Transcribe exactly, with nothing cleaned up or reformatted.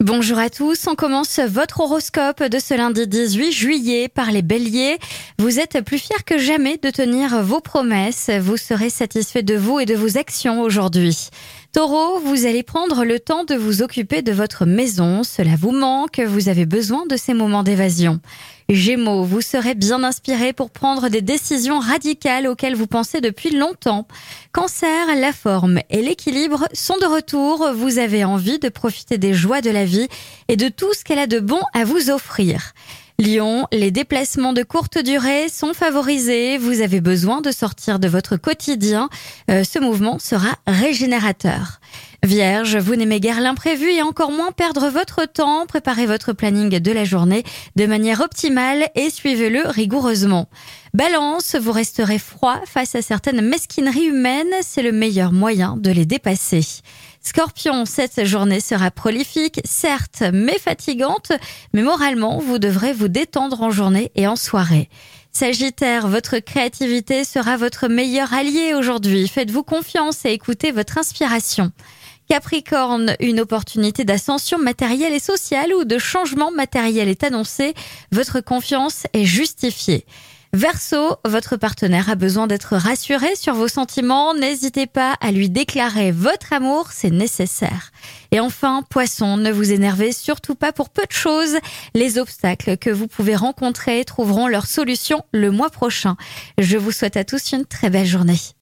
Bonjour à tous, on commence votre horoscope de ce lundi dix-huit juillet par les béliers. Vous êtes plus fiers que jamais de tenir vos promesses, vous serez satisfait de vous et de vos actions aujourd'hui. Taureau, vous allez prendre le temps de vous occuper de votre maison, cela vous manque, vous avez besoin de ces moments d'évasion. Gémeaux, vous serez bien inspiré pour prendre des décisions radicales auxquelles vous pensez depuis longtemps. Cancer, la forme et l'équilibre sont de retour, vous avez envie de profiter des joies de la vie et de tout ce qu'elle a de bon à vous offrir. Lion, les déplacements de courte durée sont favorisés, vous avez besoin de sortir de votre quotidien, euh, ce mouvement sera régénérateur. Vierge, vous n'aimez guère l'imprévu et encore moins perdre votre temps, préparez votre planning de la journée de manière optimale et suivez-le rigoureusement. Balance, vous resterez froid face à certaines mesquineries humaines, c'est le meilleur moyen de les dépasser. Scorpion, cette journée sera prolifique, certes, mais fatigante, mais moralement, vous devrez vous détendre en journée et en soirée. Sagittaire, votre créativité sera votre meilleur allié aujourd'hui. Faites-vous confiance et écoutez votre inspiration. Capricorne, une opportunité d'ascension matérielle et sociale ou de changement matériel est annoncée. Votre confiance est justifiée. Verseau, votre partenaire a besoin d'être rassuré sur vos sentiments. N'hésitez pas à lui déclarer votre amour, c'est nécessaire. Et enfin, Poisson, ne vous énervez surtout pas pour peu de choses. Les obstacles que vous pouvez rencontrer trouveront leur solution le mois prochain. Je vous souhaite à tous une très belle journée.